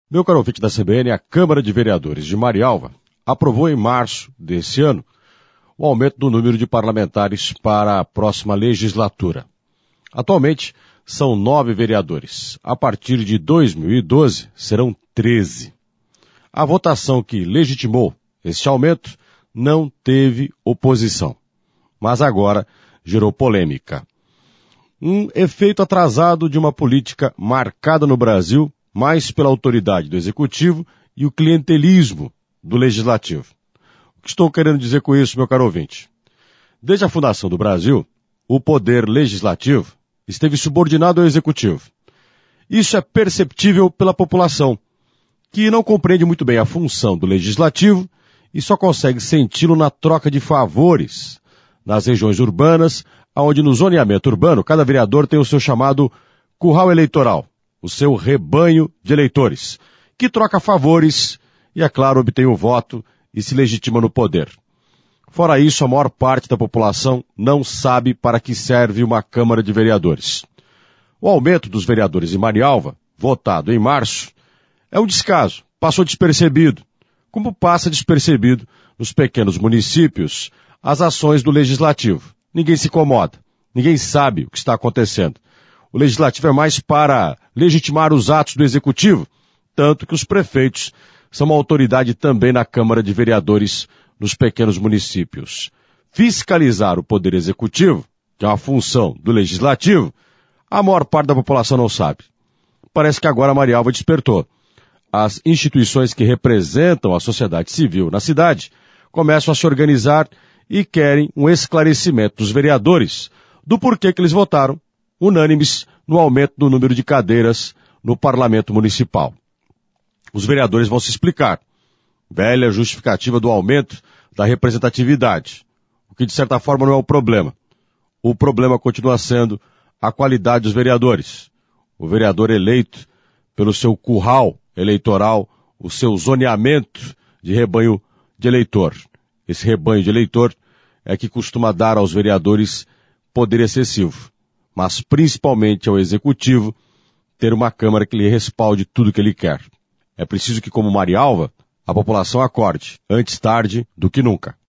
Meu caro ouvinte da CBN, a Câmara de Vereadores de Marialva aprovou em março desse ano o aumento do número de parlamentares para a próxima legislatura. Atualmente, são 9 vereadores. A partir de 2012, serão 13. A votação que legitimou este aumento não teve oposição, mas agora gerou polêmica. Um efeito atrasado de uma política marcada no Brasil mais pela autoridade do Executivo e o clientelismo do Legislativo. O que estou querendo dizer com isso, meu caro ouvinte? Desde a fundação do Brasil, o poder legislativo esteve subordinado ao Executivo. Isso é perceptível pela população, que não compreende muito bem a função do Legislativo e só consegue senti-lo na troca de favores nas regiões urbanas, onde no zoneamento urbano cada vereador tem o seu chamado curral eleitoral, o seu rebanho de eleitores, que troca favores e, é claro, obtém o voto e se legitima no poder. Fora isso, a maior parte da população não sabe para que serve uma Câmara de Vereadores. O aumento dos vereadores em Marialva, votado em março, é um descaso, passou despercebido, como passa despercebido nos pequenos municípios as ações do Legislativo. Ninguém se incomoda, ninguém sabe o que está acontecendo. O Legislativo é mais para legitimar os atos do Executivo, tanto que os prefeitos são uma autoridade também na Câmara de Vereadores nos pequenos municípios. Fiscalizar o Poder Executivo, que é uma função do Legislativo, a maior parte da população não sabe. Parece que agora a Marialva despertou. As instituições que representam a sociedade civil na cidade começam a se organizar e querem um esclarecimento dos vereadores do porquê que eles votaram unânimes no aumento do número de cadeiras no Parlamento Municipal. Os vereadores vão se explicar. Velha justificativa do aumento da representatividade, o que de certa forma não é o problema. O problema continua sendo a qualidade dos vereadores. O vereador eleito pelo seu curral eleitoral, o seu zoneamento de rebanho de eleitor. Esse rebanho de eleitor é que costuma dar aos vereadores poder excessivo, mas principalmente ao Executivo ter uma Câmara que lhe respalde tudo que ele quer. É preciso que, como Marialva, a população acorde, antes tarde do que nunca.